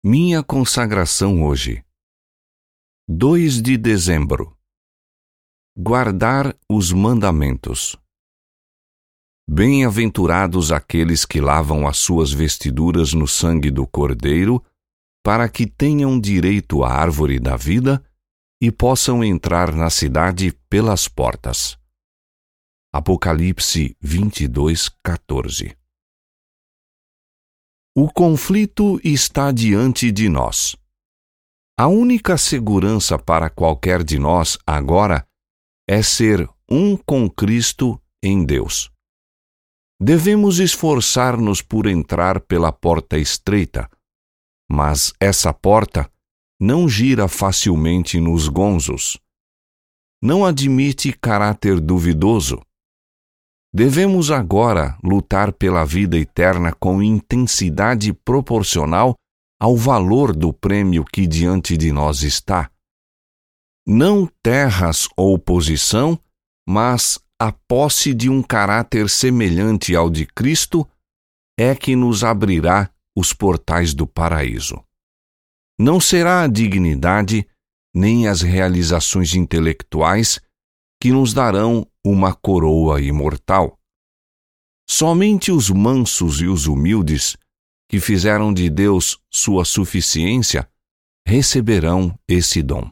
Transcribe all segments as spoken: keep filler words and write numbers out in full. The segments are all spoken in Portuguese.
Minha consagração hoje. dois de dezembro. Guardar os mandamentos. Bem-aventurados aqueles que lavam as suas vestiduras no sangue do Cordeiro, para que tenham direito à árvore da vida e possam entrar na cidade pelas portas. Apocalipse vinte e dois, quatorze. O conflito está diante de nós. A única segurança para qualquer de nós agora é ser um com Cristo em Deus. Devemos esforçar-nos por entrar pela porta estreita, mas essa porta não gira facilmente nos gonzos. Não admite caráter duvidoso. Devemos agora lutar pela vida eterna com intensidade proporcional ao valor do prêmio que diante de nós está. Não terras ou posição, mas a posse de um caráter semelhante ao de Cristo é que nos abrirá os portais do paraíso. Não será a dignidade nem as realizações intelectuais que nos darão uma coroa imortal. Somente os mansos e os humildes, que fizeram de Deus sua suficiência, receberão esse dom.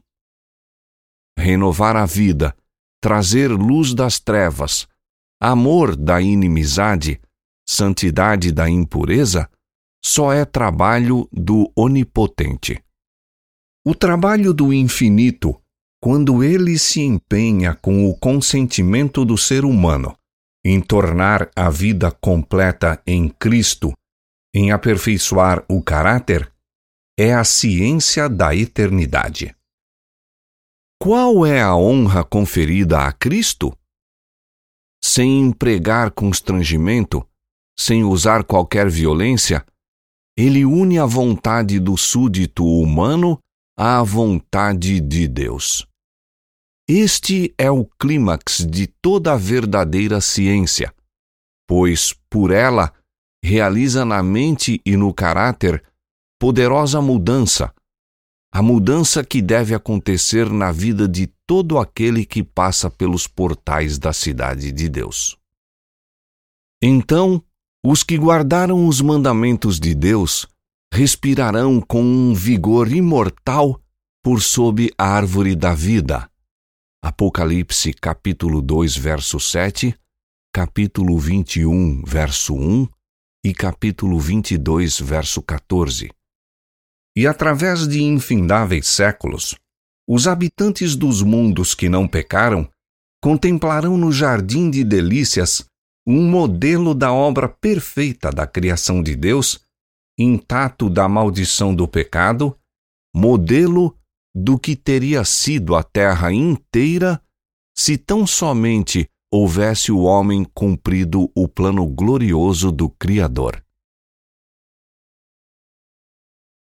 Renovar a vida, trazer luz das trevas, amor da inimizade, santidade da impureza, só é trabalho do Onipotente. O trabalho do infinito, quando ele se empenha com o consentimento do ser humano em tornar a vida completa em Cristo, em aperfeiçoar o caráter, é a ciência da eternidade. Qual é a honra conferida a Cristo? Sem empregar constrangimento, sem usar qualquer violência, ele une a vontade do súdito humano à vontade de Deus. Este é o clímax de toda a verdadeira ciência, pois, por ela, realiza na mente e no caráter poderosa mudança, a mudança que deve acontecer na vida de todo aquele que passa pelos portais da cidade de Deus. Então, os que guardaram os mandamentos de Deus respirarão com um vigor imortal por sob a árvore da vida. Apocalipse capítulo dois, verso sete, capítulo vinte e um, verso um e capítulo vinte e dois, verso quatorze. E através de infindáveis séculos, os habitantes dos mundos que não pecaram contemplarão no jardim de delícias um modelo da obra perfeita da criação de Deus, intacto da maldição do pecado, modelo do que teria sido a terra inteira se tão somente houvesse o homem cumprido o plano glorioso do Criador.